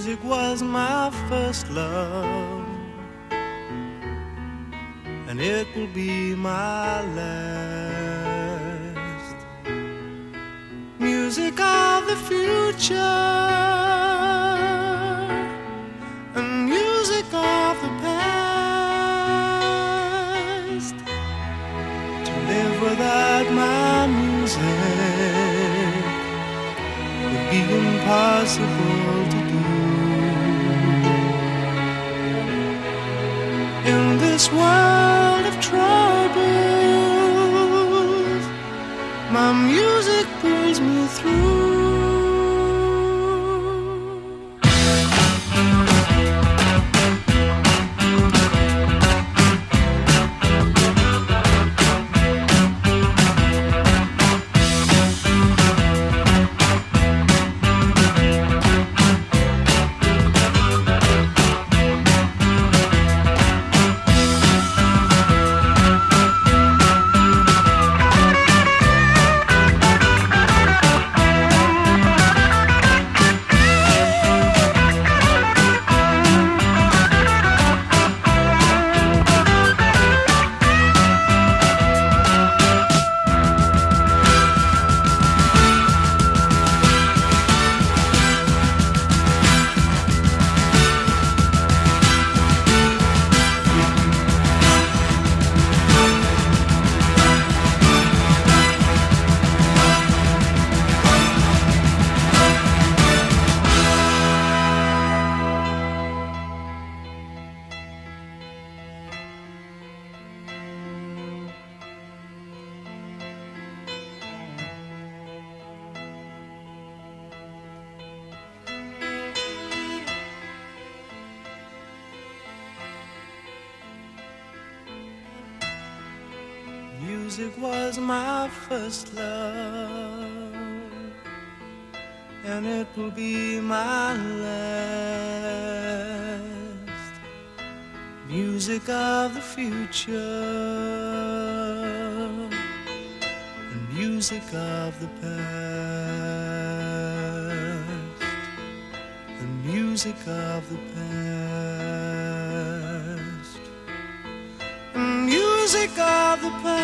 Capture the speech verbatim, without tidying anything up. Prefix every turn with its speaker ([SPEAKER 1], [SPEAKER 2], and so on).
[SPEAKER 1] Music was my first love, and it will be my last. Music of the future and music of the past. To live without my music would be impossible to do. In this world of troubles, my music pulls me through. Music was my first love, and it will be my last. Music of the future and music of the past, and music of the past, and music of the past.